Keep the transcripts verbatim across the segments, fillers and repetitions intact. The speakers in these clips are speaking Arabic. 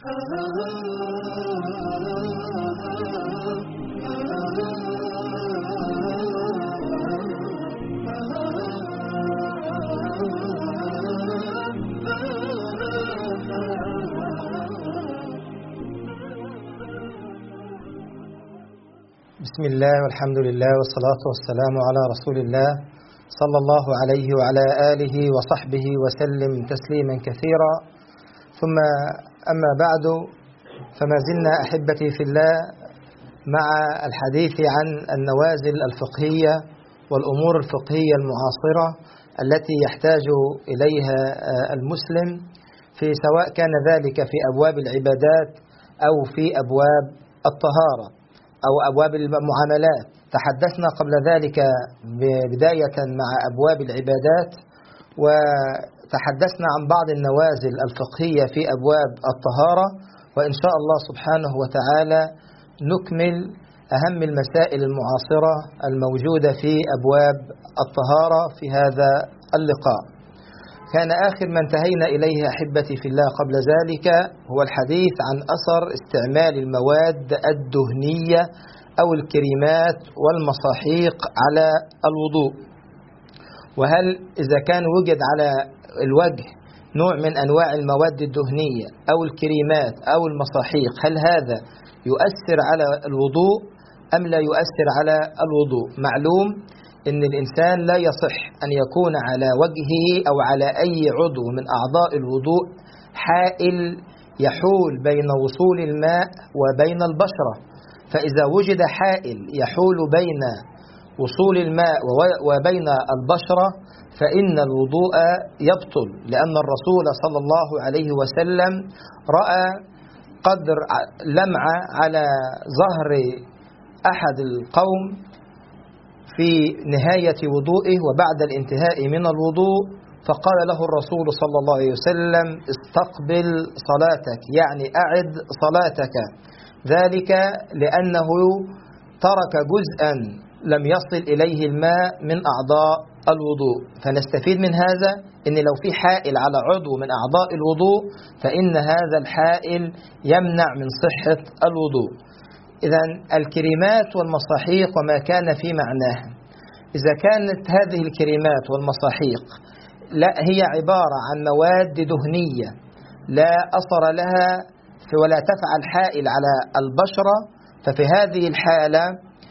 بسم الله والحمد لله والصلاة والسلام على رسول الله صلى الله عليه وعلى آله وصحبه وسلم تسليما كثيرا. ثم أما بعد، فما زلنا أحبتي في الله مع الحديث عن النوازل الفقهية والأمور الفقهية المعاصرة التي يحتاج إليها المسلم، في سواء كان ذلك في أبواب العبادات أو في أبواب الطهارة أو أبواب المعاملات. تحدثنا قبل ذلك بداية مع أبواب العبادات، وتحدثنا عن بعض النوازل الفقهية في أبواب الطهارة، وإن شاء الله سبحانه وتعالى نكمل أهم المسائل المعاصرة الموجودة في أبواب الطهارة في هذا اللقاء. كان آخر ما انتهينا إليه أحبتي في الله قبل ذلك هو الحديث عن أثر استعمال المواد الدهنية أو الكريمات والمصاحيق على الوضوء، وهل إذا كان وجد على الوجه نوع من أنواع المواد الدهنية أو الكريمات أو المصاحيق، هل هذا يؤثر على الوضوء أم لا يؤثر على الوضوء؟ معلوم إن الإنسان لا يصح أن يكون على وجهه أو على أي عضو من أعضاء الوضوء حائل يحول بين وصول الماء وبين البشرة. فإذا وجد حائل يحول بين وصول الماء وبين البشرة فإن الوضوء يبطل، لأن الرسول صلى الله عليه وسلم رأى قدر لمعة على ظهر أحد القوم في نهاية وضوئه وبعد الانتهاء من الوضوء، فقال له الرسول صلى الله عليه وسلم: استقبل صلاتك، يعني أعد صلاتك، ذلك لأنه ترك جزءا لم يصل إليه الماء من أعضاء الوضوء. فنستفيد من هذا إن لو في حائل على عضو من أعضاء الوضوء فإن هذا الحائل يمنع من صحة الوضوء. إذن الكريمات والمصاحيق وما كان في معناها، إذا كانت هذه الكريمات والمصاحيق لا هي عبارة عن مواد دهنية لا أثر لها ولا تفعل حائل على البشرة، ففي هذه الحالة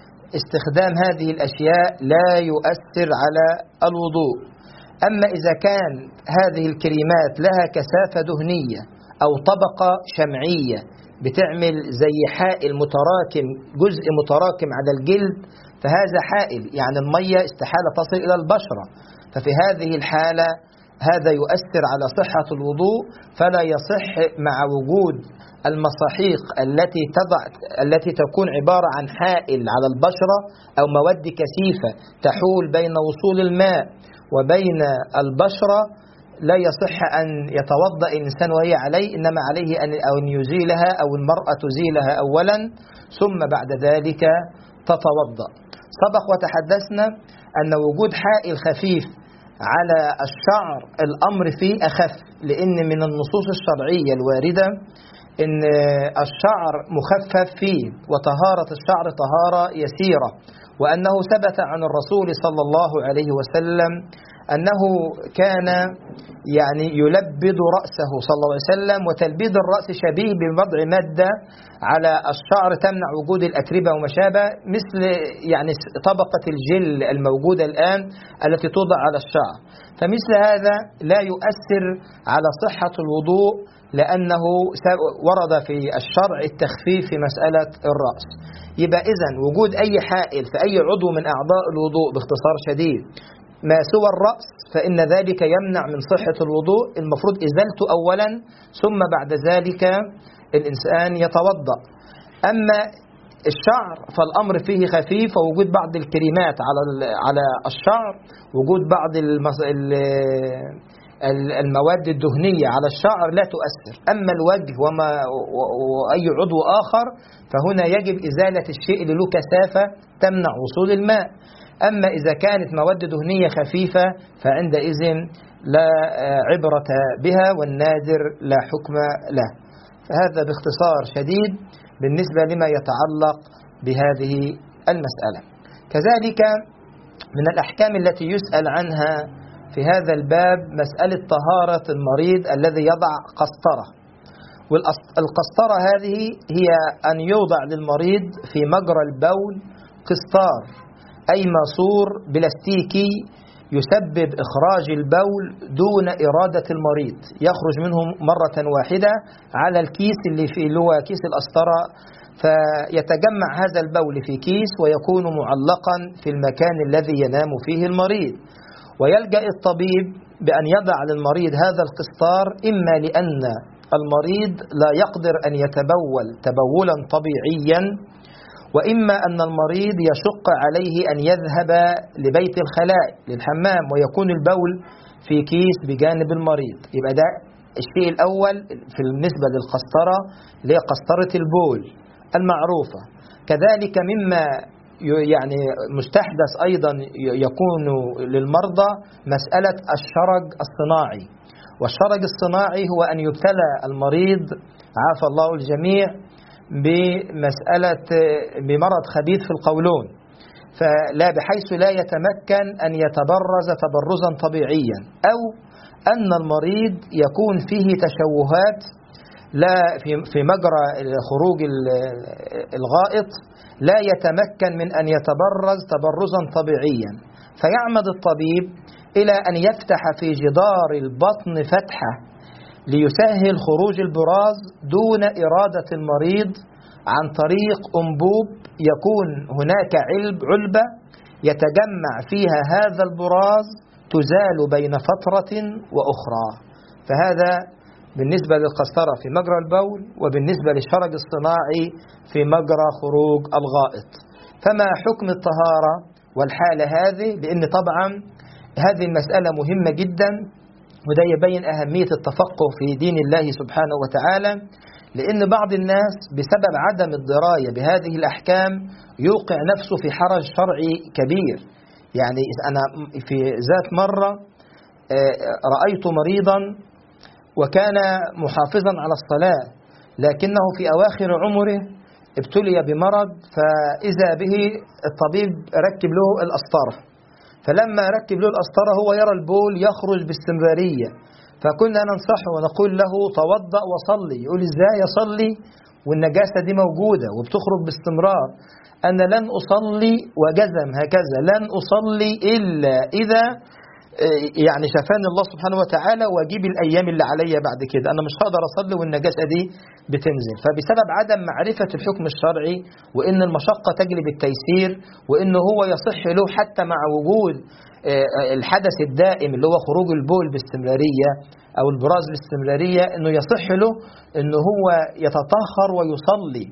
استخدام هذه الأشياء لا يؤثر على الوضوء. أما إذا كان هذه الكريمات لها كثافة دهنية أو طبقة شمعية بتعمل زي حائل متراكم، جزء متراكم على الجلد، فهذا حائل، يعني المية استحالة تصل إلى البشرة، ففي هذه الحالة هذا يؤثر على صحة الوضوء، فلا يصح مع وجود المصاحيق التي تضع التي تكون عبارة عن حائل على البشرة أو مواد كثيفة تحول بين وصول الماء وبين البشرة، لا يصح أن يتوضأ الإنسان وهي عليه، إنما عليه أن يزيلها أو المرأة تزيلها أولا ثم بعد ذلك تتوضأ. سبق وتحدثنا أن وجود حائل خفيف على الشعر الأمر فيه أخف، لأن من النصوص الشرعية الواردة إن الشعر مخفف فيه وطهارة الشعر طهارة يسيرة، وأنه ثبت عن الرسول صلى الله عليه وسلم أنه كان يعني يلبد رأسه صلى الله عليه وسلم، وتلبيد الرأس شبيه بوضع مادة على الشعر تمنع وجود الأتربة وما شابه، مثل يعني طبقة الجل الموجودة الآن التي توضع على الشعر. فمثل هذا لا يؤثر على صحة الوضوء، لأنه ورد في الشرع التخفيف في مسألة الرأس. يبقى إذن وجود أي حائل في أي عضو من أعضاء الوضوء باختصار شديد ما سوى الرأس فإن ذلك يمنع من صحة الوضوء، المفروض إزالته أولا ثم بعد ذلك الإنسان يتوضأ. أما الشعر فالأمر فيه خفيف، ووجود بعض الكريمات على على الشعر، وجود بعض المواد الدهنية على الشعر لا تؤثر. أما الوجه وما وأي عضو آخر فهنا يجب إزالة الشيء اللي له كثافة تمنع وصول الماء. أما إذا كانت مواد دهنية خفيفة فعندئذ لا عبرة بها، والنادر لا حكم له. فهذا باختصار شديد بالنسبة لما يتعلق بهذه المسألة. كذلك من الأحكام التي يسأل عنها في هذا الباب مسألة طهارة المريض الذي يضع قسطرة. والقسطرة هذه هي أن يوضع للمريض في مجرى البول قسطار، أي ماسور بلاستيكي يسبب إخراج البول دون إرادة المريض، يخرج منه مرة واحدة على الكيس اللي في اللي هو كيس القسطرة، فيتجمع هذا البول في كيس ويكون معلقا في المكان الذي ينام فيه المريض. ويلجأ الطبيب بأن يضع للمريض هذا القسطار، إما لأن المريض لا يقدر أن يتبول تبولا طبيعيا، وإما أن المريض يشق عليه أن يذهب لبيت الخلاء للحمام ويكون البول في كيس بجانب المريض. يبقى ده الشيء الأول في بالنسبة للقسطرة اللي هي قسطرة البول المعروفة. كذلك مما يعني مستحدث أيضا يكون للمرضى مسألة الشرج الصناعي. والشرج الصناعي هو أن يبتلى المريض عافى الله الجميع بمسألة بمرض خبيث في القولون، فلا بحيث لا يتمكن أن يتبرز تبرزا طبيعيا، أو أن المريض يكون فيه تشوهات لا في في مجرى خروج الغائط، لا يتمكن من أن يتبرز تبرزا طبيعيا، فيعمد الطبيب إلى أن يفتح في جدار البطن فتحة ليسهل خروج البراز دون إرادة المريض عن طريق أنبوب يكون هناك علب علبة يتجمع فيها هذا البراز تزال بين فترة وأخرى. فهذا بالنسبة للقسطرة في مجرى البول، وبالنسبة للشرج الصناعي في مجرى خروج الغائط. فما حكم الطهارة والحالة هذه؟ لأن طبعا هذه المسألة مهمة جدا، وده يبين أهمية التفقه في دين الله سبحانه وتعالى، لأن بعض الناس بسبب عدم الدراية بهذه الأحكام يوقع نفسه في حرج شرعي كبير. يعني أنا في ذات مرة رأيت مريضا وكان محافظا على الصلاة، لكنه في أواخر عمره ابتلي بمرض، فإذا به الطبيب ركب له القسطرة. فلما ركب له القسطرة هو يرى البول يخرج باستمرارية، فكنا ننصحه ونقول له توضأ وصلي. يقول إزاي يصلي والنجاسة دي موجودة وبتخرج باستمرار؟ أنا لن أصلي، وجزم هكذا، لن أصلي إلا إذا يعني شفاني الله سبحانه وتعالى واجيب الأيام اللي عليا بعد كده، أنا مش هقدر أصلي والنجاسة دي بتنزل. فبسبب عدم معرفة الحكم الشرعي، وإن المشقة تجلب التيسير، وإنه هو يصح له حتى مع وجود الحدث الدائم اللي هو خروج البول باستمرارية أو البراز باستمرارية، إنه يصح له إنه هو يتطهر ويصلي.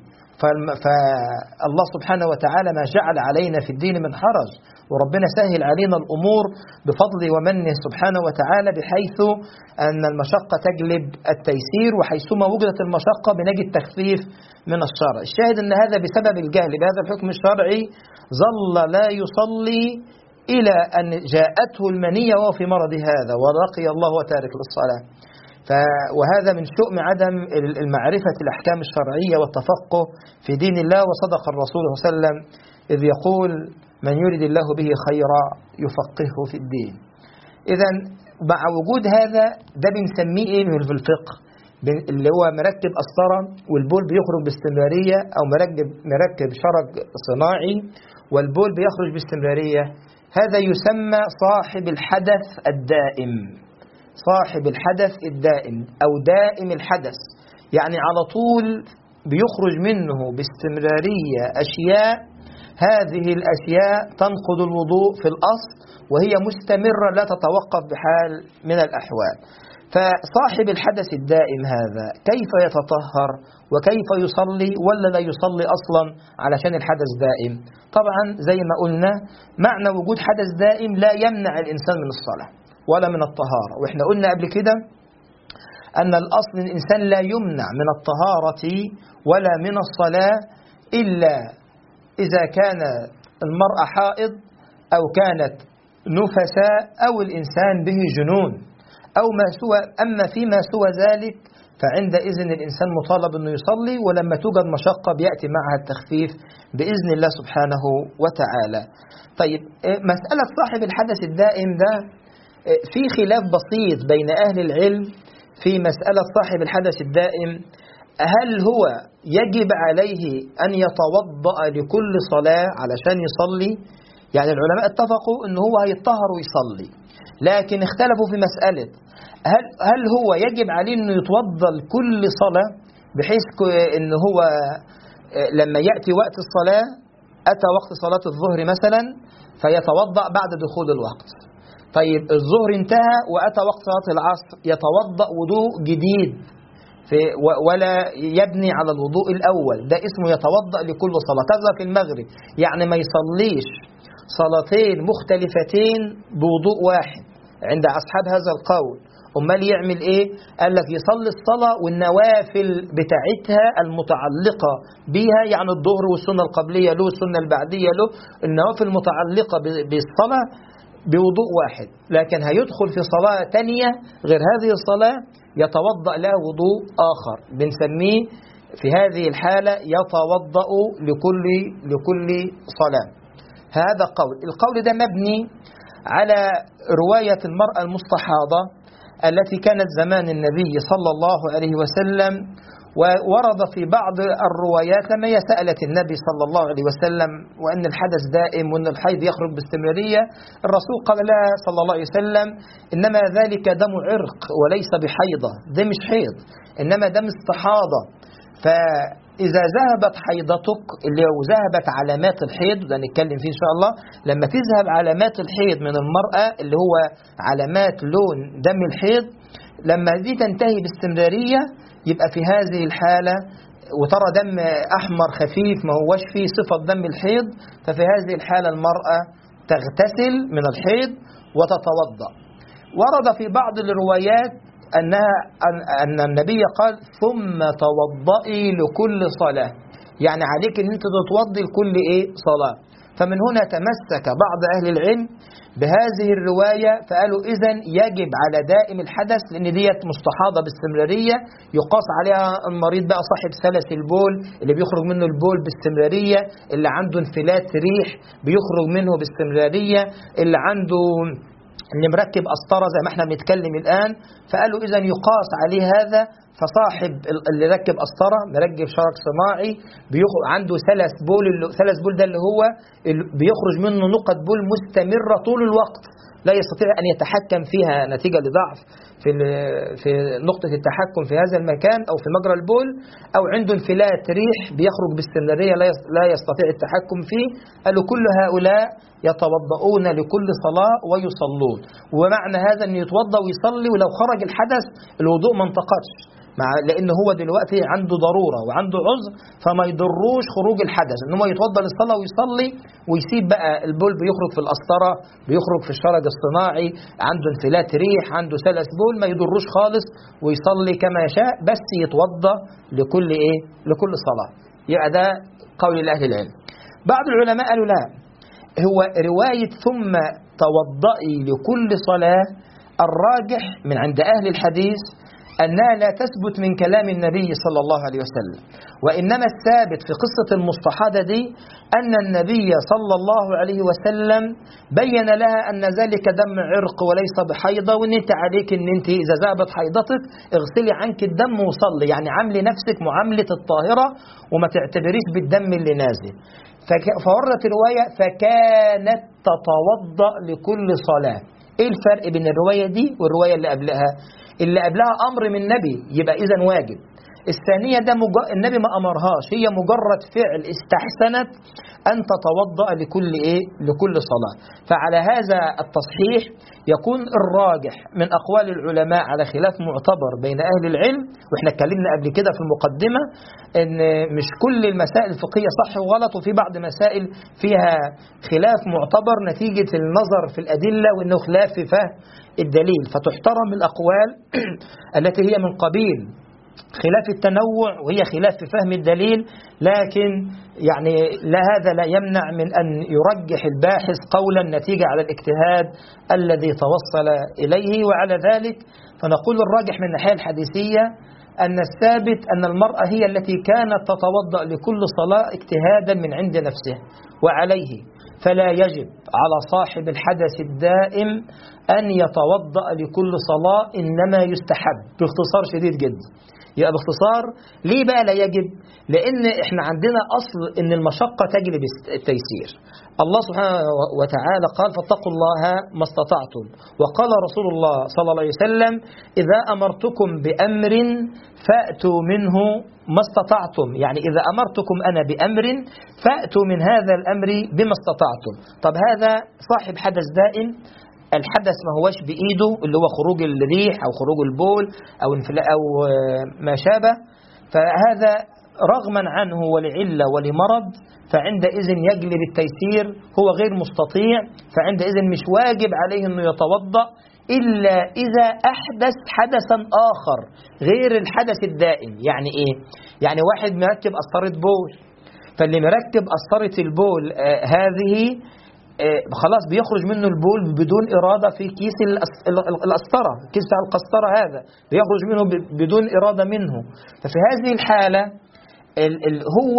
فالله سبحانه وتعالى ما جعل علينا في الدين من حرج، وربنا سهل علينا الأمور بفضله ومنه سبحانه وتعالى، بحيث أن المشقة تجلب التيسير، وحيثما وجدت المشقة بنجد تخفيف من الشرع. الشاهد أن هذا بسبب الجهل بهذا الحكم الشرعي ظل لا يصلي إلى أن جاءته المنية وهو في مرض هذا، ولقي الله وتارك للصلاة. وهذا من شؤم عدم المعرفة الأحكام الشرعية والتفقه في دين الله. وصدق الرسول صلى الله عليه وسلم إذ يقول من يريد الله به خيرا يفقهه في الدين. إذا مع وجود هذا ده بنسميه إيه في الفقه؟ اللي هو مركب قسطرة والبول بيخرج باستمرارية، أو مركب مركب شرج صناعي والبول بيخرج باستمرارية، هذا يسمى صاحب الحدث الدائم. صاحب الحدث الدائم أو دائم الحدث، يعني على طول بيخرج منه باستمرارية أشياء، هذه الأشياء تنقض الوضوء في الأصل، وهي مستمرة لا تتوقف بحال من الأحوال. فصاحب الحدث الدائم هذا كيف يتطهر وكيف يصلي، ولا لا يصلي أصلا علشان الحدث دائم؟ طبعا زي ما قلنا معنى وجود حدث دائم لا يمنع الإنسان من الصلاة ولا من الطهارة. وإحنا قلنا قبل كده أن الأصل الإنسان لا يمنع من الطهارة ولا من الصلاة إلا إذا كان المرأة حائض، أو كانت نفساء، أو الإنسان به جنون، أو ما سوى. أما فيما سوى ذلك فعندئذ الإنسان مطالب أنه يصلي، ولما توجد مشقة بيأتي معها التخفيف بإذن الله سبحانه وتعالى. طيب مسألة صاحب الحدث الدائم ده في خلاف بسيط بين أهل العلم في مسألة صاحب الحدث الدائم، هل هو يجب عليه أن يتوضأ لكل صلاة علشان يصلي؟ يعني العلماء اتفقوا أنه هو هيتطهر ويصلي، لكن اختلفوا في مسألة هل, هل هو يجب عليه أنه يتوضأ لكل صلاة، بحيث أنه هو لما يأتي وقت الصلاة، أتى وقت صلاة الظهر مثلا فيتوضأ بعد دخول الوقت. طيب الظهر انتهى وأتى وقت صلاة العصر، يتوضأ وضوء جديد في ولا يبني على الوضوء الأول، ده اسمه يتوضأ لكل صلاة. كذا في المغرب، يعني ما يصليش صلاتين مختلفتين بوضوء واحد عند أصحاب هذا القول. أمال يعمل إيه؟ قال لك يصلي الصلاة والنوافل بتاعتها المتعلقة بها، يعني الظهر والسنة القبلية له والسنة البعدية له، النوافل المتعلقة بالصلاة بوضوء واحد، لكن هيدخل في صلاة تانية غير هذه الصلاة يتوضأ له وضوء آخر، بنسميه في هذه الحالة يتوضأ لكل لكل صلاة. هذا قول. القول ده مبني على رواية المرأة المستحاضة التي كانت زمان النبي صلى الله عليه وسلم، وورد في بعض الروايات لما هي سألت النبي صلى الله عليه وسلم وأن الحدث دائم وأن الحيض يخرج باستمرارية، الرسول قال لها صلى الله عليه وسلم إنما ذلك دم عرق وليس بحيضة، ده مش حيض إنما دم استحاضة. فإذا ذهبت حيضتك، اللي لو ذهبت علامات الحيض، ده نتكلم فيه إن شاء الله، لما تذهب علامات الحيض من المرأة اللي هو علامات لون دم الحيض، لما دي تنتهي باستمرارية يبقى في هذه الحالة وترى دم أحمر خفيف ما هوش فيه صفة دم الحيض، ففي هذه الحالة المرأة تغتسل من الحيض وتتوضأ. ورد في بعض الروايات أنها أن النبي قال ثم توضئي لكل صلاة، يعني عليك أن أنت تتوضي لكل إيه صلاة. فمن هنا تمسك بعض أهل العلم بهذه الرواية، فقالوا إذن يجب على دائم الحدث، لأن ديت مستحاضة باستمرارية يقاس عليها المريض بقى صاحب سلس البول اللي بيخرج منه البول باستمرارية، اللي عنده انفلات ريح بيخرج منه باستمرارية، اللي عنده اللي مركب قسطرة زي ما احنا بنتكلم الآن. فقالوا إذن يقاس عليه هذا، فصاحب اللي ركب قسطرة مركب شرج صناعي عنده سلس بول، سلس بول ده اللي هو بيخرج منه نقط بول مستمرة طول الوقت لا يستطيع أن يتحكم فيها نتيجة لضعف في في نقطة التحكم في هذا المكان أو في مجرى البول، أو عنده انفلات ريح بيخرج باستمرارية لا يستطيع التحكم فيه. قالوا كل هؤلاء يتوضؤون لكل صلاة ويصلون، ومعنى هذا أن يتوضأ ويصلي، ولو خرج الحدث الوضوء ما انتقضش، مع لأن هو دلوقتي عنده ضرورة وعنده عذر، فما يضروش خروج الحدث إن هو يتوضأ للصلاة ويصلي ويسيب بقى البول بيخرج في القسطرة، بيخرج في الشرج الصناعي، عنده انفلات ريح، عنده سلس بول، ما يضروش خالص ويصلي كما يشاء، بس يتوضأ لكل إيه لكل صلاة. يبقى ده قول أهل العلم. بعض العلماء قالوا لا، هو رواية ثم توضئي لكل صلاة الراجح من عند أهل الحديث أنها لا تثبت من كلام النبي صلى الله عليه وسلم، وإنما الثابت في قصة المستحاضة دي أن النبي صلى الله عليه وسلم بين لها أن ذلك دم عرق وليس بحيضة، وأن أنت عليك أن أنت إذا ذهبت حيضتك اغسلي عنك الدم وصلي، يعني عاملي نفسك معاملة الطاهرة وما تعتبريش بالدم اللي نازل. فوردت الرواية فكانت تتوضأ لكل صلاة. إيه الفرق بين الرواية دي والرواية اللي قبلها؟ اللي قبلها أمر من النبي يبقى إذن واجب، الثانية ده مج... النبي ما أمرهاش، هي مجرد فعل استحسنت أن تتوضأ لكل إيه لكل صلاة. فعلى هذا التصحيح يكون الراجح من أقوال العلماء على خلاف معتبر بين أهل العلم، وإحنا اتكلمنا قبل كده في المقدمة أن مش كل المسائل الفقهية صح وغلط، وفي بعض مسائل فيها خلاف معتبر نتيجة النظر في الأدلة وأنه خلاف في فهم الدليل، فتحترم الأقوال التي هي من قبيل خلاف التنوع وهي خلاف في فهم الدليل، لكن يعني لا هذا لا يمنع من أن يرجح الباحث قولا نتيجة على الاجتهاد الذي توصل إليه. وعلى ذلك فنقول الراجح من الناحية الحديثية أن الثابت أن المرأة هي التي كانت تتوضأ لكل صلاة اجتهادا من عند نفسها، وعليه فلا يجب على صاحب الحدث الدائم أن يتوضأ لكل صلاة، إنما يستحب، باختصار شديد جدا. يبقى باختصار ليه بقى لا يجب؟ لأن احنا عندنا أصل إن المشقة تجلب التيسير. الله سبحانه وتعالى قال فاتقوا الله ما استطعتم، وقال رسول الله صلى الله عليه وسلم إذا أمرتكم بأمر فأتوا منه ما استطعتم، يعني إذا أمرتكم أنا بأمر فأتوا من هذا الأمر بما استطعتم. طب هذا صاحب حدث دائم، الحدث ما هوش بإيده اللي هو خروج الريح أو خروج البول أو انفلاء أو ما شابه، فهذا رغما عنه ولعلة ولمرض فعندئذ يجلب التيسير، هو غير مستطيع، فعندئذ مش واجب عليه أنه يتوضأ إلا إذا أحدث حدثا آخر غير الحدث الدائم. يعني إيه؟ يعني واحد مركب قسطرة بول، فاللي مركب قسطرة البول آه هذه آه خلاص بيخرج منه البول بدون إرادة في كيس القسطرة، كيس بتاع القسطرة هذا بيخرج منه بدون إرادة منه. ففي هذه الحالة ال ال هو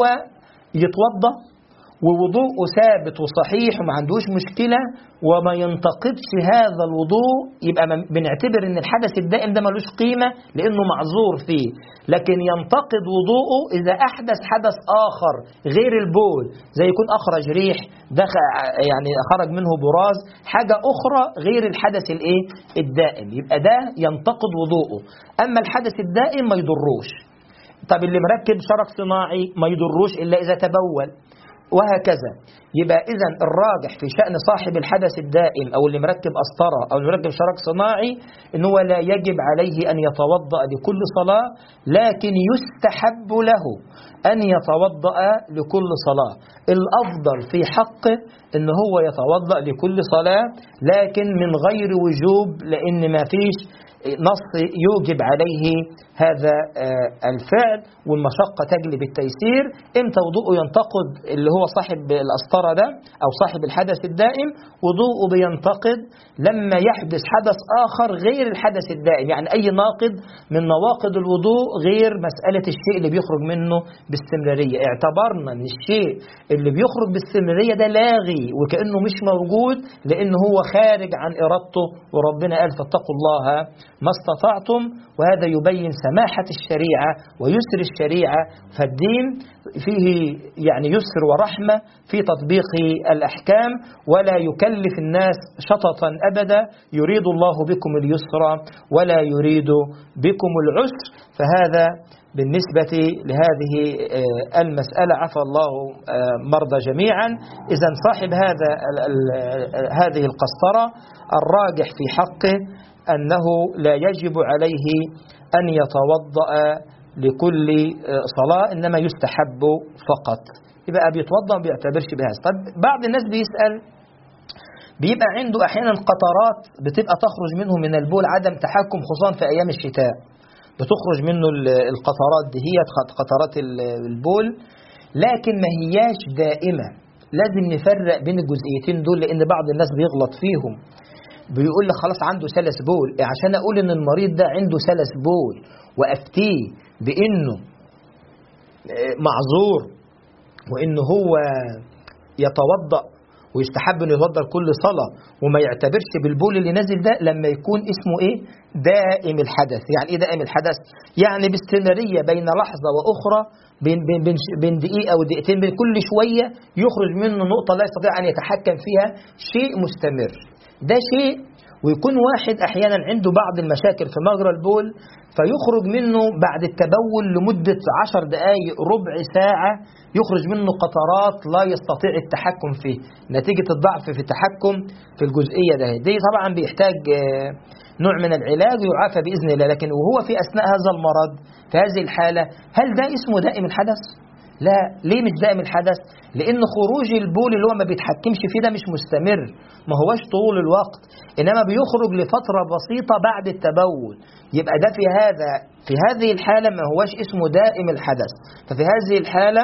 يتوضأ ووضوءه ثابت وصحيح وما عندوش مشكلة وما ينتقدش هذا الوضوء، يبقى بنعتبر ان الحدث الدائم ده ملوش قيمة لانه معذور فيه. لكن ينتقد وضوءه اذا احدث حدث اخر غير البول، زي يكون اخرج ريح، دخل يعني خرج منه براز، حاجة اخرى غير الحدث الايه الدائم، يبقى ده ينتقد وضوءه. اما الحدث الدائم ما يضروش. طب اللي مركب شرج صناعي ما يضروش الا اذا تبول، وهكذا. يبقى إذن الراجح في شأن صاحب الحدث الدائم أو اللي مركب قسطرة أو اللي مركب شرج صناعي إن هو لا يجب عليه أن يتوضأ لكل صلاة، لكن يستحب له أن يتوضأ لكل صلاة. الأفضل في حقه إن هو يتوضأ لكل صلاة، لكن من غير وجوب، لأن ما فيش نص يوجب عليه هذا الفعل، والمشقة تجلب التيسير. امتى وضوءه ينتقد اللي هو صاحب القسطرة ده أو صاحب الحدث الدائم؟ وضوءه بينتقد لما يحدث حدث آخر غير الحدث الدائم، يعني أي ناقض من نواقض الوضوء غير مسألة الشيء اللي بيخرج منه باستمرارية. اعتبرنا أن الشيء اللي بيخرج باستمرارية ده لاغي وكأنه مش موجود لأنه هو خارج عن إرادته، وربنا قال فاتقوا الله ما استطعتم، وهذا يبين سماحة الشريعة ويسر الشريعة. فالدين فيه يعني يسر ورحمة في تطبيق الأحكام، ولا يكلف الناس شططا أبدا، يريد الله بكم اليسر ولا يريد بكم العسر. فهذا بالنسبة لهذه المسألة، عفى الله مرضى جميعا. إذا صاحب هذا هذه القسطرة الراجح في حقه أنه لا يجب عليه أن يتوضأ لكل صلاة، إنما يستحب فقط. يبقى بيتوضأ ما بيعتبرش بهذا. طب بعض الناس بيسأل، بيبقى عنده أحيانا قطرات بتبقى تخرج منه من البول عدم تحكم، خصوصا في أيام الشتاء بتخرج منه القطرات دي، هي قطرات البول، لكن ما هياش دائمة. لازم نفرق بين الجزئيتين دول، لأن بعض الناس بيغلط فيهم. بيقول لك خلاص عنده سلس بول، عشان أقول إن المريض ده عنده سلس بول وأفتيه بإنه معذور وإنه هو يتوضأ ويستحب أن يتوضأ كل صلاة وما يعتبرش بالبول اللي نازل ده لما يكون اسمه إيه؟ دائم الحدث. يعني إيه دائم الحدث؟ يعني باستمرارية بين لحظة وأخرى، بين بين بين بين دقيقة ودقيقتين، بين كل شوية يخرج منه نقطة لا يستطيع أن يتحكم فيها، شيء مستمر. ده شيء. ويكون واحد أحيانا عنده بعض المشاكل في مجرى البول، فيخرج منه بعد التبول لمدة عشر دقائق ربع ساعة يخرج منه قطرات لا يستطيع التحكم فيه نتيجة الضعف في التحكم في الجزئية ده. دي طبعا بيحتاج نوع من العلاج ويعافى بإذن الله. لكن وهو في أثناء هذا المرض في هذه الحالة، هل ده اسمه دائم الحدث؟ لا. ليه مش دائم الحدث؟ لأن خروج البول اللي هو ما بيتحكمش فيه ده مش مستمر، ما هوش طول الوقت، إنما بيخرج لفترة بسيطة بعد التبول. يبقى ده في هذا في هذه الحالة ما هوش اسمه دائم الحدث. ففي هذه الحالة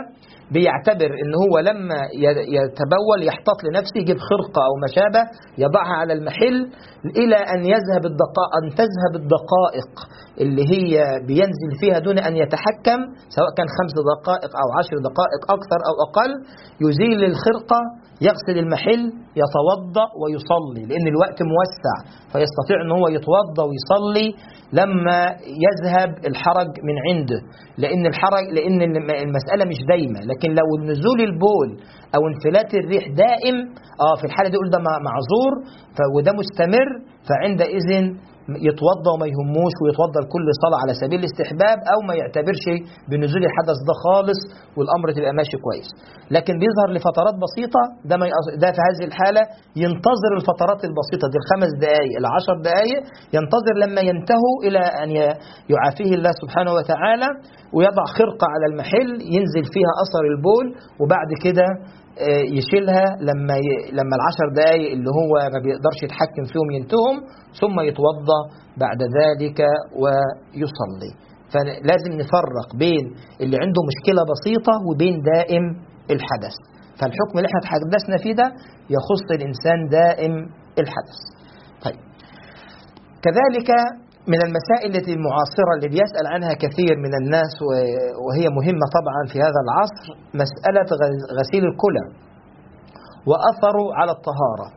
بيعتبر ان هو لما يتبول يحتاط لنفسه، يجيب خرقة او ما شابه يضعها على المحل الى ان يذهب الدقائق ان تذهب الدقائق اللي هي بينزل فيها دون ان يتحكم، سواء كان خمس دقائق او عشر دقائق اكثر او اقل، يزيل الخرقة، يغسل المحل، يتوضأ ويصلي، لان الوقت موسع فيستطيع ان هو يتوضأ ويصلي لما يذهب الحرج من عنده، لأن الحرج لأن المسألة مش دايمة. لكن لو نزول البول أو انفلات الريح دائم، آه في الحالة دي يقول ده معذور وده مستمر، فعندئذ يتوضأ وما يهموش ويتوضأ لكل صلاة على سبيل الاستحباب، أو ما يعتبرش بنزول الحدث ده خالص والأمر تبقى ماشي كويس. لكن بيظهر لفترات بسيطة، ده, ما ده في هذه الحالة ينتظر الفترات البسيطة دي الخمس دقائق العشر دقائق، ينتظر لما ينتهوا إلى أن يعافيه الله سبحانه وتعالى، ويضع خرقة على المحل ينزل فيها أثر البول، وبعد كده يشيلها لما ي... لما العشر دقائق اللي هو ما بيقدرش يتحكم فيهم ينتهم، ثم يتوضأ بعد ذلك ويصلي. فلازم نفرق بين اللي عنده مشكلة بسيطة وبين دائم الحدث. فالحكم اللي احنا تحدثنا فيه ده يخص الإنسان دائم الحدث. طيب، كذلك من المسائل المعاصرة اللي بيسأل عنها كثير من الناس وهي مهمة طبعا في هذا العصر، مسألة غسيل الكلى وأثره على الطهارة.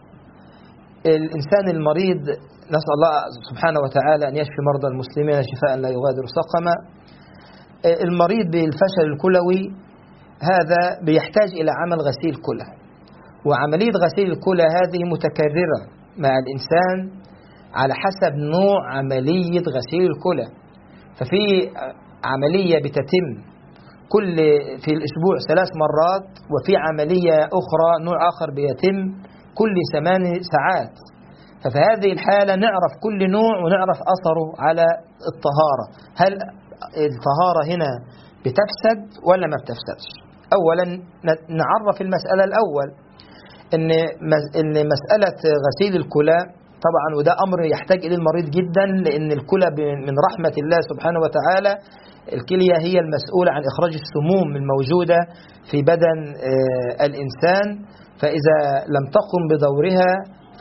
الإنسان المريض، نسأل الله سبحانه وتعالى أن يشفي مرضى المسلمين شفاء لا يغادر سقما. المريض بالفشل الكلوي هذا بيحتاج إلى عمل غسيل كلى، وعملية غسيل الكلى هذه متكررة مع الإنسان على حسب نوع عملية غسيل الكلى. ففي عملية بتتم كل في الأسبوع ثلاث مرات، وفي عملية أخرى نوع آخر بيتم كل ثمان ساعات. ففي هذه الحالة نعرف كل نوع ونعرف أثره على الطهارة. هل الطهارة هنا بتفسد ولا ما بتفسدش؟ أولا نعرف المسألة الأول إن إن مسألة غسيل الكلى طبعا، وده أمر يحتاج إليه المريض جدا، لأن الكلى من رحمة الله سبحانه وتعالى، الكلية هي المسؤولة عن إخراج السموم الموجودة في بدن الإنسان، فإذا لم تقم بدورها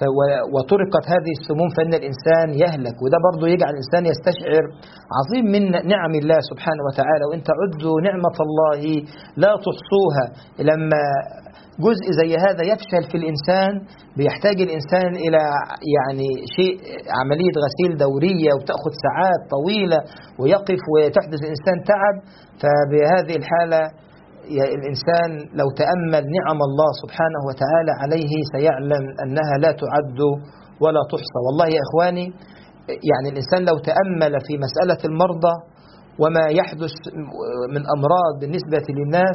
وطرقت هذه السموم فإن الإنسان يهلك. وده برضو يجعل الإنسان يستشعر عظيم من نعم الله سبحانه وتعالى، وإن تعدوا نعمة الله لا تحصوها. لما جزء زي هذا يفشل في الإنسان بيحتاج الإنسان إلى يعني شيء عملية غسيل دورية وتأخذ ساعات طويلة ويقف وتحدث الإنسان تعب. فبهذه الحالة الإنسان لو تأمل نعم الله سبحانه وتعالى عليه سيعلم أنها لا تعد ولا تحصى. والله يا إخواني، يعني الإنسان لو تأمل في مسألة المرضى وما يحدث من أمراض بالنسبة للناس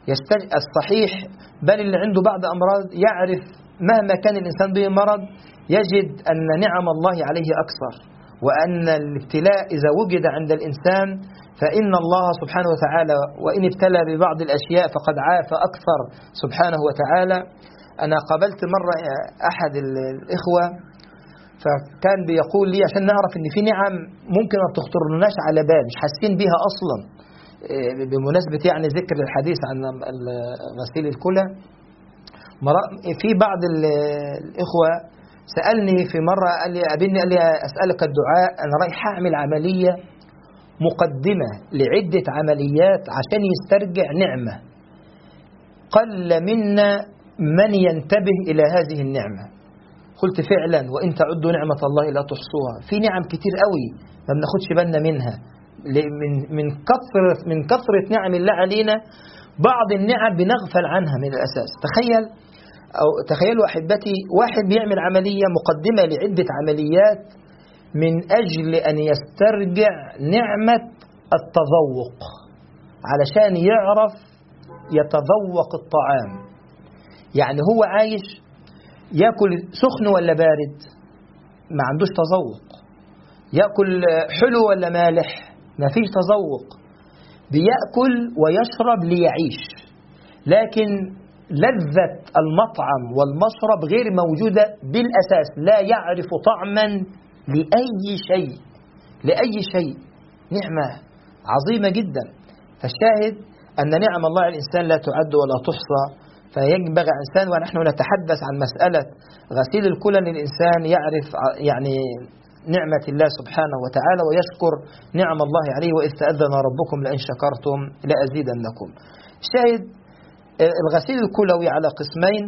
الصحيح، بل اللي عنده بعض أمراض يعرف مهما كان الإنسان به مرض يجد أن نعم الله عليه أكثر، وأن الابتلاء إذا وجد عند الإنسان فإن الله سبحانه وتعالى وإن ابتلى ببعض الأشياء فقد عاف أكثر سبحانه وتعالى. أنا قابلت مرة أحد الإخوة فكان بيقول لي عشان نعرف أن في نعم ممكن ما تخطرناش على بال، مش حاسين بيها أصلا، بمناسبة يعني ذكر الحديث عن غسيل الكلى. في بعض الإخوة سألني في مرة قال لي أبني قال لي أسألك الدعاء، أنا رايح أعمل عملية مقدمة لعدة عمليات عشان يسترجع نعمة، قل منا من ينتبه إلى هذه النعمة. قلت فعلا وإن تعدوا نعمة الله لا تحصوها. في نعم كتير قوي ما بناخدش بالنا منها من من كثرة من كثرة نعم الله علينا. بعض النعم بنغفل عنها من الأساس. تخيل أو تخيلوا أحبتي، واحد بيعمل عملية مقدمة لعدة عمليات من أجل أن يسترجع نعمة التذوق، علشان يعرف يتذوق الطعام. يعني هو عايش يأكل سخن ولا بارد، ما عندوش تذوق. يأكل حلو ولا مالح، ما فيش تذوق. بيأكل ويشرب ليعيش، لكن لذة المطعم والمشرب غير موجودة بالأساس، لا يعرف طعما لأي شيء لأي شيء. نعمة عظيمة جدا. فالشاهد أن نعم الله على الإنسان لا تعد ولا تحصى، فينبغي على الإنسان ونحن نتحدث عن مسألة غسيل الكلى للإنسان يعرف يعني نعمة الله سبحانه وتعالى ويشكر نعم الله عليه، وإذ تأذن ربكم لئن شكرتم لأزيدنكم. شاهد الغسيل الكلوي على قسمين،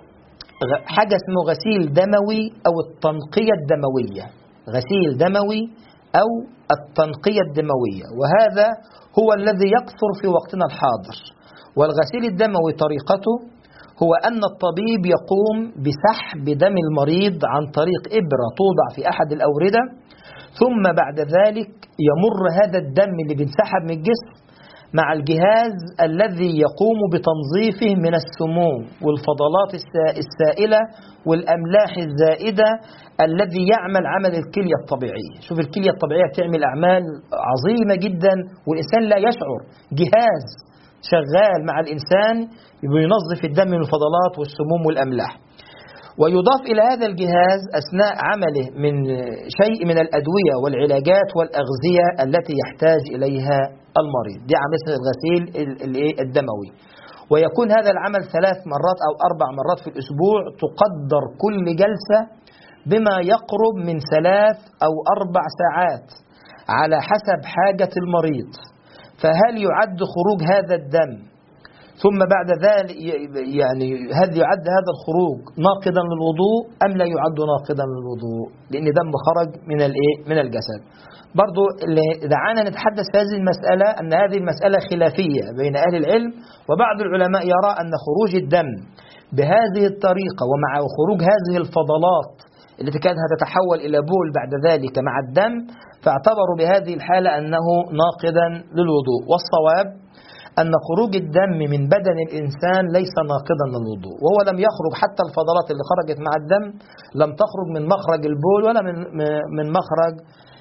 حاجة اسمه غسيل دموي أو التنقية الدموية، غسيل دموي أو التنقية الدموية، وهذا هو الذي يكثر في وقتنا الحاضر. والغسيل الدموي طريقته هو أن الطبيب يقوم بسحب دم المريض عن طريق إبرة توضع في أحد الأوردة، ثم بعد ذلك يمر هذا الدم اللي بينسحب من الجسم مع الجهاز الذي يقوم بتنظيفه من السموم والفضلات السائلة والأملاح الزائدة الذي يعمل عمل الكلية الطبيعية. شوف الكلية الطبيعية تعمل أعمال عظيمة جدا والإنسان لا يشعر، جهاز شغال مع الإنسان ينظف الدم من الفضلات والسموم والأملاح. ويضاف إلى هذا الجهاز أثناء عمله من شيء من الأدوية والعلاجات والأغذية التي يحتاج إليها المريض. دي عملية الغسيل الدموي، ويكون هذا العمل ثلاث مرات أو أربع مرات في الأسبوع، تقدر كل جلسة بما يقرب من ثلاث أو أربع ساعات على حسب حاجة المريض. فهل يعد خروج هذا الدم ثم بعد ذلك يعني هل يعد هذا الخروج ناقضا للوضوء أم لا يعد ناقضا للوضوء؟ لأن دم خرج من الايه من الجسد. برضو اللي دعانا نتحدث في هذه المسألة أن هذه المسألة خلافية بين أهل العلم، وبعض العلماء يرى أن خروج الدم بهذه الطريقة ومع خروج هذه الفضلات التي كانت تتحول إلى بول بعد ذلك مع الدم، فاعتبروا بهذه الحالة أنه ناقضا للوضوء. والصواب أن خروج الدم من بدن الإنسان ليس ناقضا للوضوء، وهو لم يخرج حتى الفضلات اللي خرجت مع الدم لم تخرج من مخرج البول ولا من من مخرج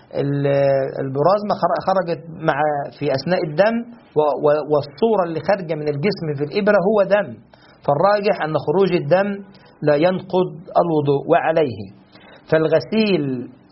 البراز، ما خرجت مع في أثناء الدم، والصورة اللي خارجة من الجسم في الإبرة هو دم. فالراجح أن خروج الدم لا ينقض الوضوء. وعليه فالغسيل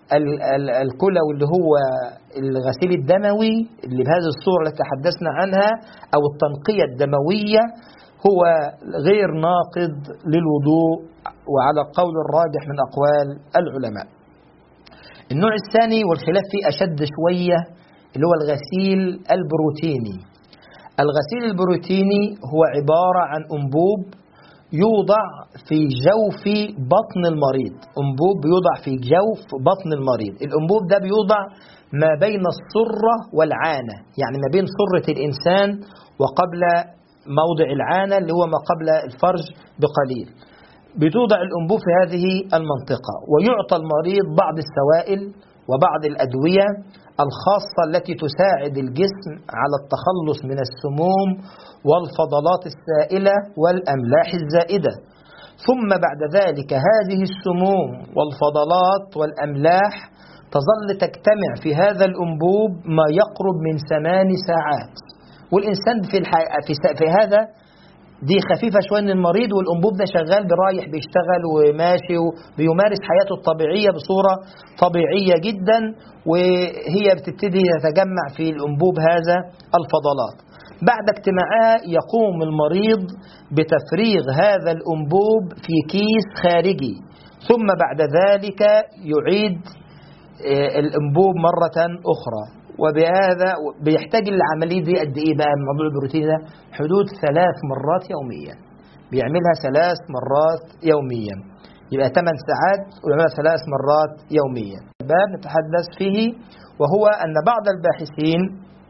الكلوي اللي هو الغسيل الدموي اللي بهذه الصورة التي تحدثنا عنها أو التنقية الدموية هو غير ناقض للوضوء، وعلى قول الراجح من أقوال العلماء. النوع الثاني والخلاف فيه أشد شوية اللي هو الغسيل البروتيني. الغسيل البروتيني هو عبارة عن أنبوب يوضع في جوف بطن المريض، أنبوب يوضع في جوف بطن المريض. الأنبوب ده بيوضع ما بين السرة والعانة، يعني ما بين سرة الإنسان وقبل موضع العانة اللي هو ما قبل الفرج بقليل. بتوضع الأنبوب في هذه المنطقة، ويعطى المريض بعض السوائل وبعض الأدوية الخاصة التي تساعد الجسم على التخلص من السموم والفضلات السائلة والأملاح الزائدة. ثم بعد ذلك هذه السموم والفضلات والأملاح تظل تجتمع في هذا الأنبوب ما يقرب من ثمان ساعات، والإنسان في, في, في هذا دي خفيفة شوية من المريض، والأنبوب ده شغال برايح بيشتغل وماشي وبيمارس حياته الطبيعية بصورة طبيعية جدا، وهي بتبتدي تتجمع في الأنبوب هذا الفضلات. بعد اجتماعها يقوم المريض بتفريغ هذا الأنبوب في كيس خارجي، ثم بعد ذلك يعيد الأنبوب مرة أخرى. وبهذا بيحتاج العملية دي قد إيه بقى الموضوع البروتين ده؟ حدود ثلاث مرات يوميا، بيعملها ثلاث مرات يوميا، يبقى ثمان ساعات ويعملها ثلاث مرات يوميا. باب نتحدث فيه، وهو أن بعض الباحثين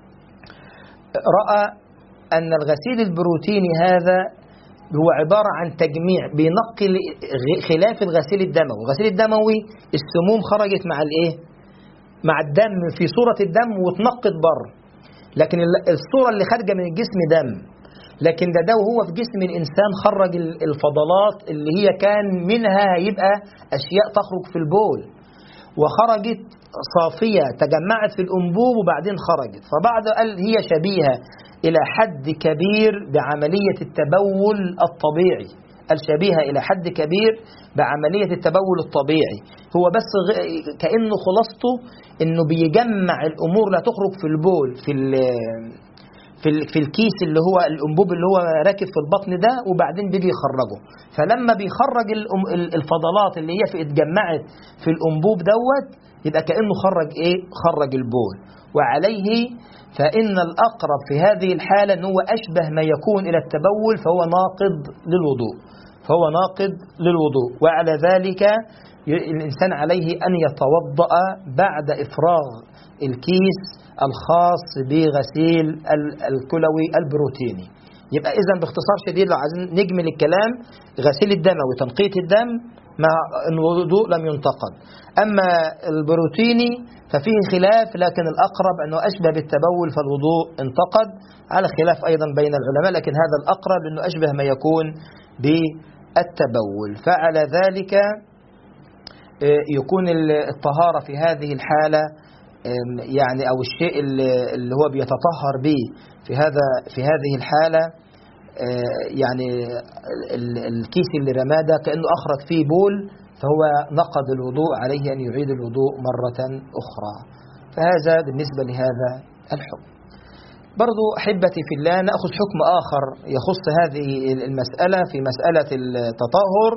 رأى أن الغسيل البروتيني هذا هو عبارة عن تجميع بينقل خلاف الغسيل الدموي. الغسيل الدموي السموم خرجت مع الايه؟ مع الدم في صورة الدم وتنقط بره، لكن الصورة اللي خارجة من الجسم دم، لكن ده ده وهو في جسم الإنسان خرج الفضلات اللي هي كان منها هيبقى أشياء تخرج في البول، وخرجت صافية تجمعت في الأنبوب وبعدين خرجت. فبعض قال هي شبيهة إلى حد كبير بعملية التبول الطبيعي، الشبيهة إلى حد كبير بعملية التبول الطبيعي. هو بس كأنه خلاصته إنه بيجمع الأمور لا تخرج في البول في في في الكيس اللي هو الأنبوب اللي هو راكب في البطن ده، وبعدين بيجي يخرجه. فلما بيخرج الفضلات اللي هي في اتجمعت في الأنبوب دوت، يبقى كأنه خرج إيه؟ خرج البول. وعليه فإن الأقرب في هذه الحالة أنه أشبه ما يكون إلى التبول، فهو ناقض للوضوء، فهو ناقض للوضوء. وعلى ذلك الإنسان عليه أن يتوضأ بعد إفراغ الكيس الخاص بغسيل الكلوي البروتيني. يبقى إذن باختصار شديد لو عايزين نجمل الكلام، غسيل الدم وتنقية الدم مع الوضوء لم ينتقد. أما البروتيني ففيه خلاف، لكن الأقرب أنه أشبه بالتبول فالوضوء انتقد، على خلاف أيضا بين العلماء، لكن هذا الأقرب لأنه أشبه ما يكون بالتبول. فعلى ذلك يكون الطهارة في هذه الحالة يعني أو الشيء اللي هو بيتطهر به في هذا في هذه الحالة يعني الكيس اللي رماه ده كأنه أخرج فيه بول، فهو نقض الوضوء، عليه أن يعيد الوضوء مرة أخرى. فهذا بالنسبة لهذا الحكم. برضو أحبتي في الله نأخذ حكم آخر يخص هذه المسألة في مسألة التطهر،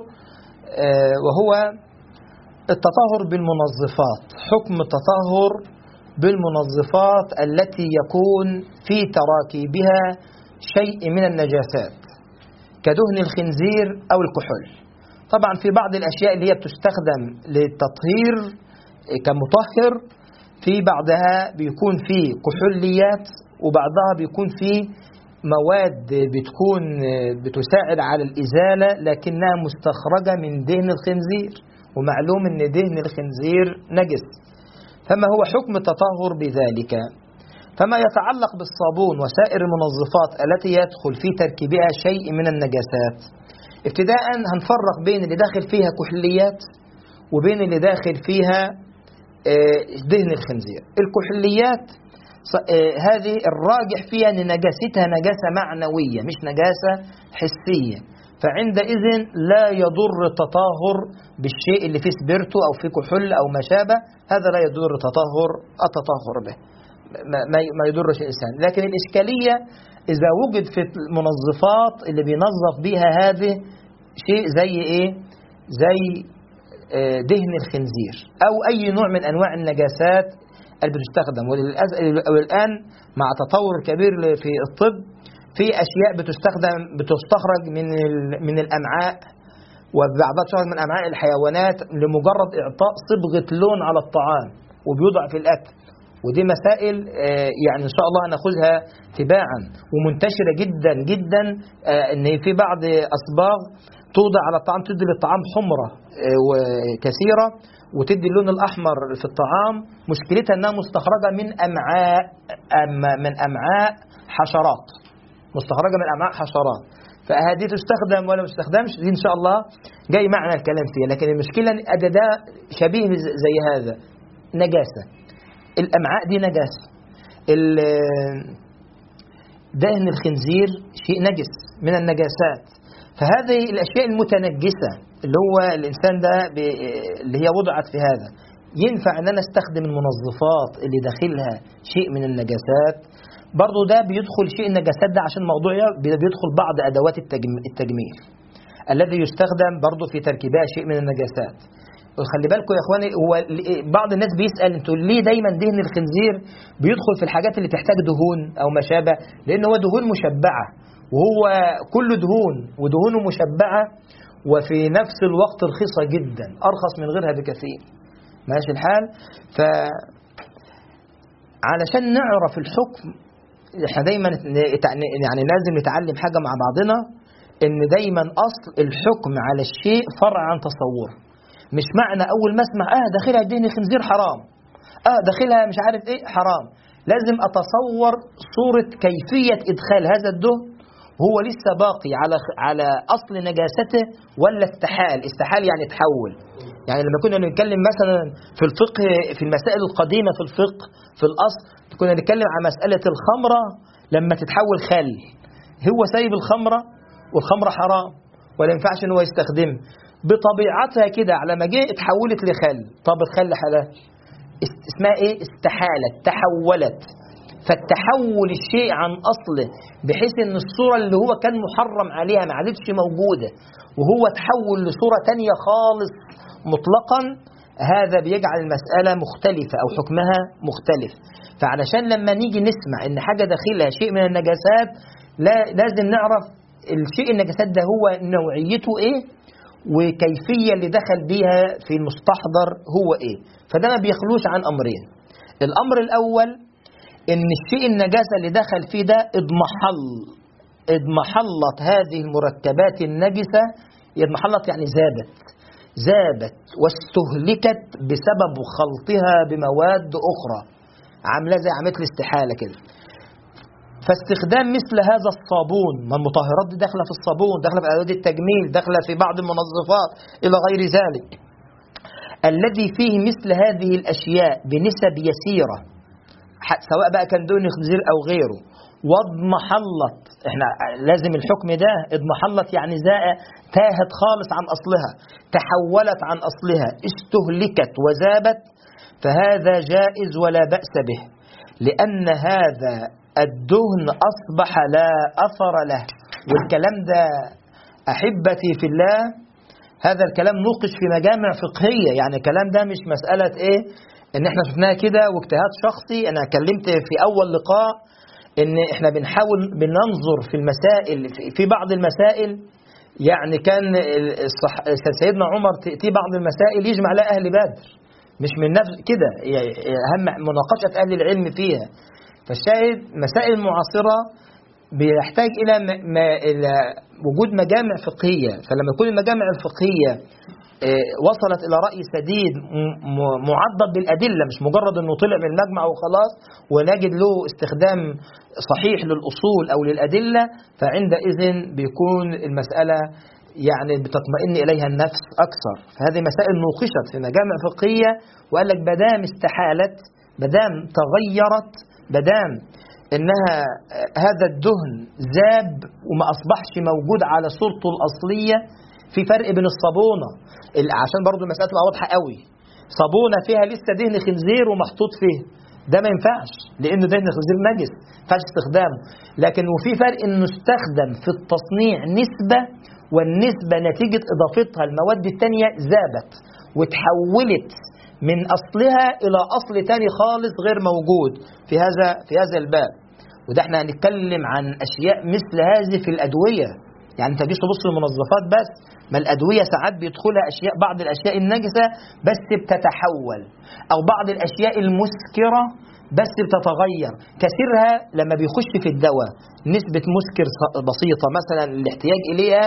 وهو التطهر بالمنظفات. حكم التطهر بالمنظفات التي يكون في تراكيبها شيء من النجاسات كدهن الخنزير أو الكحول. طبعا في بعض الأشياء اللي هي بتستخدم للتطهير كمطهر، في بعضها بيكون فيه كحوليات، وبعضها بيكون فيه مواد بتكون بتساعد على الإزالة لكنها مستخرجة من دهن الخنزير، ومعلوم أن دهن الخنزير نجس. فما هو حكم التطهر بذلك؟ فما يتعلق بالصابون وسائر المنظفات التي يدخل في تركيبها شيء من النجاسات، ابتداء هنفرق بين اللي داخل فيها كحوليات وبين اللي داخل فيها دهن الخنزير. الكحوليات هذه الراجح فيها أن نجاستها نجاسة معنوية مش نجاسة حسية، فعندئذ لا يضر التطهر بالشيء اللي فيه سبيرتو أو فيه كحول أو ما شابه، هذا لا يضر التطهر التطهر به، ما يضرش الإنسان. لكن الإشكالية إذا وجد في المنظفات اللي بينظف بيها هذه شيء زي إيه؟ زي دهن الخنزير أو أي نوع من أنواع النجاسات اللي بتستخدم. والآن مع تطور كبير في الطب في أشياء بتستخدم بتستخرج من من الأمعاء، وبعضها تستخرج من أمعاء الحيوانات لمجرد إعطاء صبغة لون على الطعام وبيوضع في الأكل. ودي مسائل يعني إن شاء الله هناخذها تباعا ومنتشرة جدا جدا، إن في بعض أصباغ توضع على الطعام تدي للطعام حمرة وكثيرة وتدي اللون الأحمر في الطعام. مشكلتها أنها مستخرجة من أمعاء من أمعاء حشرات، مستخرجة من أمعاء حشرات. فهذه تستخدم ولا ما تستخدمش دي إن شاء الله جاي معنا الكلام فيها. لكن المشكلة أن ده شبيه زي هذا نجاسة، الأمعاء دي نجاسة، دهن الخنزير شيء نجس من النجاسات. فهذه الأشياء المتنجسة اللي هو الإنسان ده اللي هي وضعت في هذا، ينفع أن أنا استخدم المنظفات اللي داخلها شيء من النجاسات؟ برضو ده بيدخل شيء النجاسات ده عشان موضوع بيدخل بعض أدوات التجميل الذي يستخدم برضو في تركيبها شيء من النجاسات. وخلي بالكم يا اخواني، هو بعض الناس بيسأل انتوا ليه دايما دهن الخنزير بيدخل في الحاجات اللي تحتاج دهون او ما شابه؟ لان هو دهون مشبعة، وهو كل دهون ودهونه مشبعة وفي نفس الوقت رخيصة جدا، ارخص من غيرها بكثير. ماشي الحال؟ ف علشان نعرف الحكم احنا دايما يعني لازم نتعلم حاجة مع بعضنا، ان دايما اصل الحكم على الشيء فرع عن تصوره. مش معنى أول ما أسمع آه داخلها دهن خنزير حرام، آه داخلها مش عارف إيه حرام، لازم أتصور صورة كيفية إدخال هذا الدهن هو لسه باقي على على أصل نجاسته ولا استحال. استحال يعني تحول. يعني لما كنا نتكلم مثلا في الفقه في المسائل القديمة في الفقه في الأصل كنا نتكلم عن مسألة الخمرة لما تتحول خل، هو سايب الخمرة والخمرة حرام ولا ينفعش إن هو يستخدمها بطبيعتها كده، على ما جه اتحولت لخل. طب الخل حلال، اسمها ايه؟ استحالت، تحولت. فالتحول الشيء عن أصله بحيث أن الصورة اللي هو كان محرم عليها ما عادتش موجودة وهو تحول لصورة تانية خالص مطلقا، هذا بيجعل المسألة مختلفة أو حكمها مختلف. فعلشان لما نيجي نسمع أن حاجة داخلها شيء من النجاسات، لا لازم نعرف الشيء النجاسات ده هو نوعيته إيه وكيفية اللي دخل بيها في المستحضر هو إيه. فده ما بيخلوش عن أمرين. الأمر الأول إن الشيء النجاسة اللي دخل فيه ده اضمحل اضمحلت هذه المركبات النجسة. اضمحلت يعني زادت زادت واستهلكت بسبب خلطها بمواد أخرى، عاملة زي عملية الاستحالة كده. فاستخدام مثل هذا الصابون، ما المطهرات دي داخلة في الصابون، داخلة في أدوات التجميل، داخلة في بعض المنظفات إلى غير ذلك، الذي فيه مثل هذه الأشياء بنسب يسيرة سواء بقى كان دهن خنزير أو غيره، واضمحلت، احنا لازم الحكم ده اضمحلت يعني زاء تاهت خالص عن أصلها، تحولت عن أصلها، استهلكت وذابت، فهذا جائز ولا بأس به، لأن هذا الدهن أصبح لا أثر له. والكلام ده أحبتي في الله هذا الكلام نوقش في مجامع فقهية، يعني الكلام ده مش مسألة إيه إن إحنا شفناها كده واجتهاد شخصي. أنا اتكلمت في أول لقاء إن إحنا بنحاول بننظر في المسائل، في بعض المسائل يعني كان سيدنا عمر تأتي بعض المسائل يجمع لها أهل بدر، مش من نفس كده، أهم مناقشة أهل العلم فيها. فالشاهد مسائل معاصرة بيحتاج إلى, ما إلى وجود مجامع فقهية. فلما يكون المجامع الفقهية وصلت إلى رأي سديد معضد بالأدلة، مش مجرد أنه طلع من المجمع وخلاص ونجد له استخدام صحيح للأصول أو للأدلة، فعندئذ بيكون المسألة يعني بتطمئن إليها النفس أكثر. فهذه مسائل نوقشت في مجامع فقهية وقال لك بدام استحالت، بدام تغيرت، بدام إنها هذا الدهن زاب وما أصبحش موجود على صورته الأصلية. في فرق بين الصابونة، عشان برضو المسألة تبقى واضحة قوي، صابونة فيها لسه دهن خنزير ومحطوط فيه، ده ما ينفعش لأنه دهن خنزير نجس ما ينفعش استخدامه. لكن وفي فرق إنه استخدم في التصنيع نسبة، والنسبة نتيجة إضافتها المواد التانية زابت وتحولت من أصلها إلى أصل تاني خالص غير موجود في هذا في هذا الباب. وده احنا هنتكلم عن أشياء مثل هذه في الأدوية. يعني انت تجيش تبص للمنظفات بس، ما الأدوية ساعات بيدخلها أشياء، بعض الأشياء النجسة بس بتتحول، أو بعض الأشياء المسكرة بس بتتغير كثيرها لما بيخش في الدواء نسبة مسكر بسيطة مثلا الاحتياج إليها،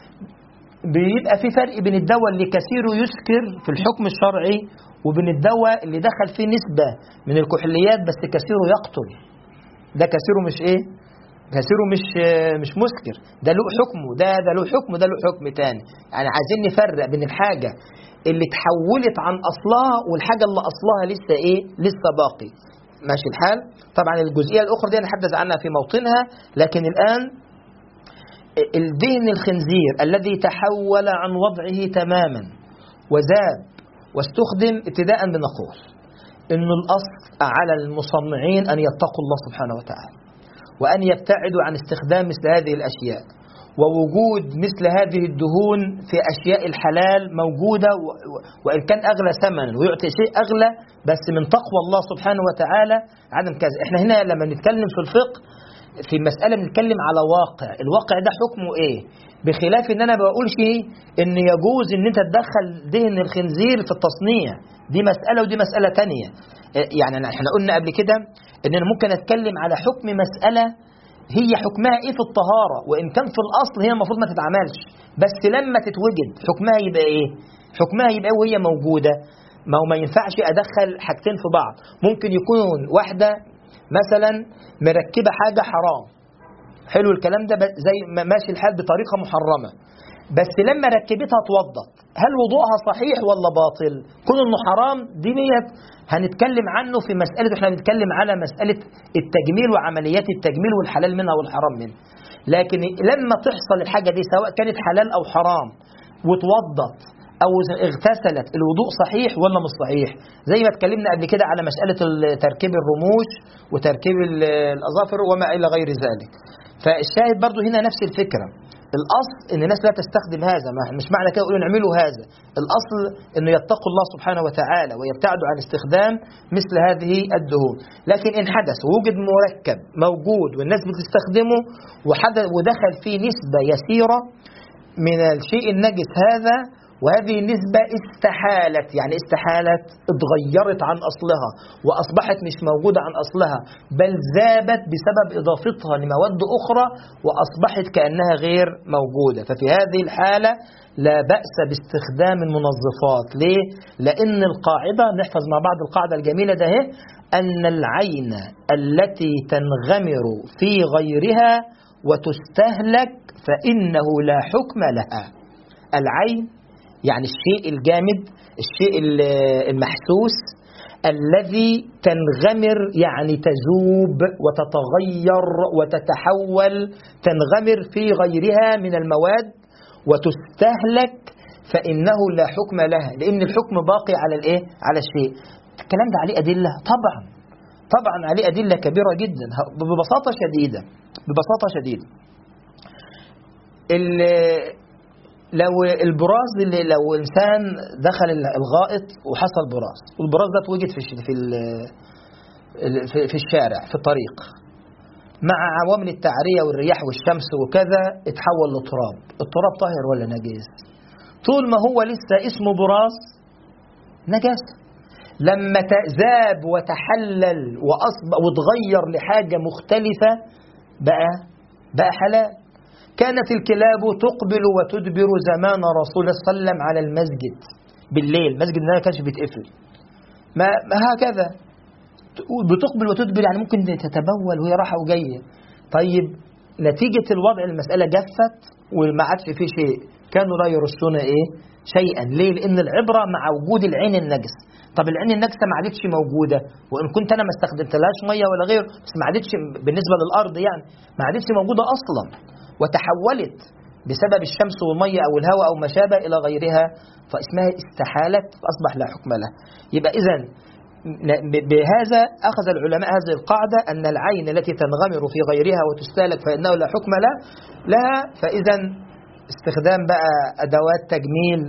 بيبقى في فرق بين الدواء اللي كثيره يسكر في الحكم الشرعي وبين الدواء اللي دخل فيه نسبة من الكحوليات بس كثيره يقتل. ده كثيره مش ايه كثيره مش مش مسكر، ده له حكمه، ده ده له حكم، ده له حكم تاني. يعني عايزين نفرق بين الحاجة اللي تحولت عن أصلها والحاجة اللي أصلها لسه ايه لسه باقي. ماشي الحال. طبعا الجزئية الأخرى دي نحدث عنها في موطنها، لكن الآن الدهن الخنزير الذي تحول عن وضعه تماما وذاب واستخدم، ابتداء بنقول إن الأصل على المصنعين أن يتقوا الله سبحانه وتعالى، وأن يبتعدوا عن استخدام مثل هذه الأشياء، ووجود مثل هذه الدهون في أشياء الحلال موجودة، وإن كان أغلى ثمنا ويعطي شيء أغلى، بس من تقوى الله سبحانه وتعالى عدم كذا. إحنا هنا لما نتكلم في الفقه في مسألة بنتكلم على واقع، الواقع ده حكمه إيه؟ بخلاف إن أنا بقولش إن يجوز إن أنت تدخل دهن الخنزير في التصنيع، دي مسألة ودي مسألة تانية. يعني إحنا قلنا قبل كده إن أنا ممكن أتكلم على حكم مسألة هي حكمها إيه في الطهارة، وإن كان في الأصل هي المفروض ما تتعملش، بس لما تتوجد حكمها يبقى إيه؟ حكمها يبقى وهي موجودة. ما هو ما ينفعش أدخل حاجتين في بعض. ممكن يكون واحدة مثلا مركبة حاجة حرام، حلو الكلام ده، زي ماشي الحال بطريقة محرمة، بس لما ركبتها توضت، هل وضوءها صحيح ولا باطل؟ كون انه حرام دي نيت هنتكلم عنه في مسألة، احنا بنتكلم على مسألة التجميل وعمليات التجميل والحلال منها والحرام منها. لكن لما تحصل الحاجة دي سواء كانت حلال او حرام وتوضت أو اغتسلت الوضوء صحيح ولا مش صحيح؟ زي ما اتكلمنا قبل كده على مسألة تركيب الرموش وتركيب الأظافر وما إلى غير ذلك. فالشاهد برضو هنا نفس الفكرة. الأصل إن الناس لا تستخدم هذا، مش معنى كده يقولوا نعملوا هذا. الأصل إنه يتقوا الله سبحانه وتعالى ويبتعدوا عن استخدام مثل هذه الدهون. لكن إن حدث ووجد مركب موجود والناس بتستخدمه وحدث ودخل فيه نسبة يسيرة من الشيء النجس هذا، وهذه النسبة استحالت، يعني استحالت اتغيرت عن أصلها وأصبحت مش موجودة عن أصلها، بل ذابت بسبب إضافتها لمواد أخرى وأصبحت كأنها غير موجودة. ففي هذه الحالة لا بأس باستخدام المنظفات. ليه؟ لأن القاعدة، نحفظ مع بعض القاعدة الجميلة ده، أن العين التي تنغمر في غيرها وتستهلك فإنه لا حكم لها. العين يعني الشيء الجامد، الشيء المحسوس الذي تنغمر، يعني تذوب وتتغير وتتحول، تنغمر في غيرها من المواد وتستهلك، فإنه لا حكم لها، لأن الحكم باقي على الإيه؟ على الشيء. الكلام ده عليه أدلة؟ طبعا طبعا عليه أدلة كبيرة جدا. ببساطة شديدة ببساطة شديدة لو البراز، اللي لو إنسان دخل الغائط وحصل براز، والبراز ده توجد في في في الشارع في الطريق، مع عوامل التعرية والرياح والشمس وكذا اتحول لتراب، التراب طاهر ولا نجس؟ طول ما هو لسه اسمه براز نجاسة. لما ذاب وتحلل وأصبح وتغير لحاجة مختلفة بقى بقى حلال. كانت الكلاب تقبل وتدبر زمان رسول الله صلى الله عليه وسلم على المسجد بالليل، المسجد ما كانش بيتقفل، ما هكذا بتقبل وتدبر، يعني ممكن تتبول وهي رايحه وجايه. طيب نتيجة الوضع المسألة جفت وما عادش فيه شيء، كانوا لا يرشون ايه شيئا. ليه؟ لأن العبرة مع وجود العين النجس. طب العين النجسة ما عادتش موجودة، وإن كنت أنا ما استخدمتلهاش مية ولا غيره، بس ما عادتش بالنسبة للأرض، يعني ما عادتش موجودة أصلا، وتحولت بسبب الشمس والمية أو الهواء أو ما شابه إلى غيرها، فاسمها استحالت، فأصبح لا حكم لها. يبقى إذن بهذا أخذ العلماء هذه القاعدة، أن العين التي تنغمر في غيرها وتستهلك فإنه لا حكم له لها. فإذا استخدام بقى أدوات تجميل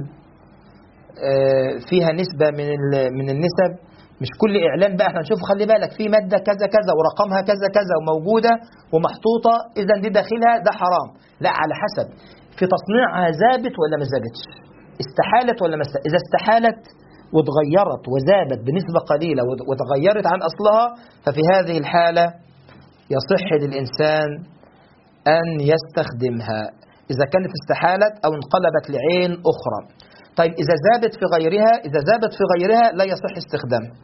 فيها نسبة من من النسب، مش كل إعلان بقى احنا نشوف خلي بالك في مادة كذا كذا ورقمها كذا كذا وموجودة ومحطوطة، إذا دي داخلها ده حرام. لا، على حسب في تصنيعها ذابت ولا ما ذابتش، استحالت ولا ما استحالت. إذا استحالت وتغيرت وذابت بنسبة قليلة وتغيرت عن أصلها، ففي هذه الحالة يصح للإنسان أن يستخدمها إذا كانت استحالت أو انقلبت لعين أخرى. طيب إذا ذابت في غيرها، إذا ذابت في غيرها لا يصح استخدامها،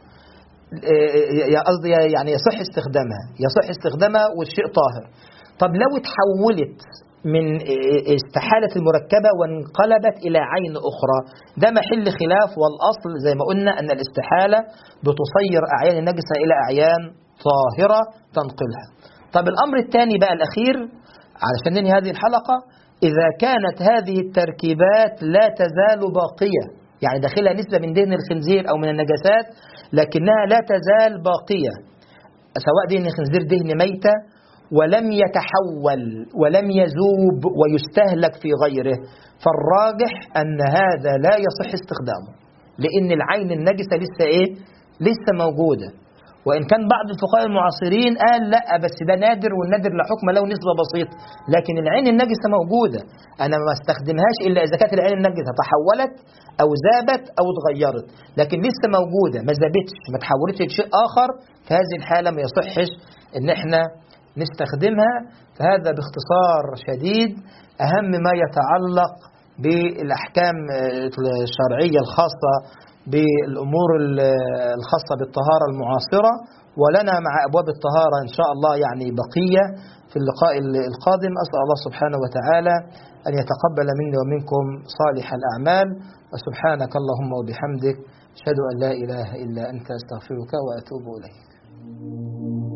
قصدي يعني يصح استخدامها يصح استخدامها والشيء طاهر. طب لو اتحولت من استحالة المركبة وانقلبت إلى عين أخرى، ده محل خلاف، والأصل زي ما قلنا أن الاستحالة بتصير أعيان النجسة إلى أعيان طاهرة تنقلها. طب الأمر الثاني بقى الأخير علشان ننهي هذه الحلقة، إذا كانت هذه التركيبات لا تزال باقية، يعني داخلها نسبة من دهن الخنزير أو من النجاسات لكنها لا تزال باقية، سواء دهن الخنزير دهن ميتة ولم يتحول ولم يذوب ويستهلك في غيره، فالراجح أن هذا لا يصح استخدامه، لأن العين النجسة لسه إيه؟ لسه موجودة. وإن كان بعض الفقهاء المعاصرين قال لا، بس ده نادر، والنادر لا حكم له نسبة بسيطة، لكن العين النجسة موجودة، أنا ما استخدمهاش إلا إذا كانت العين النجسة تحولت أو ذابت أو اتغيرت، لكن لسه موجودة ما ذابتش ما تحولتش لشيء آخر، في هذه الحالة ما يصحش إن إحنا نستخدمها. فهذا باختصار شديد أهم ما يتعلق بالأحكام الشرعية الخاصة بالأمور الخاصة بالطهارة المعاصرة. ولنا مع أبواب الطهارة إن شاء الله يعني بقية في اللقاء القادم. أسأل الله سبحانه وتعالى أن يتقبل مني ومنكم صالح الأعمال، وسبحانك اللهم وبحمدك أشهد أن لا إله إلا أنت أستغفرك وأتوب إليك.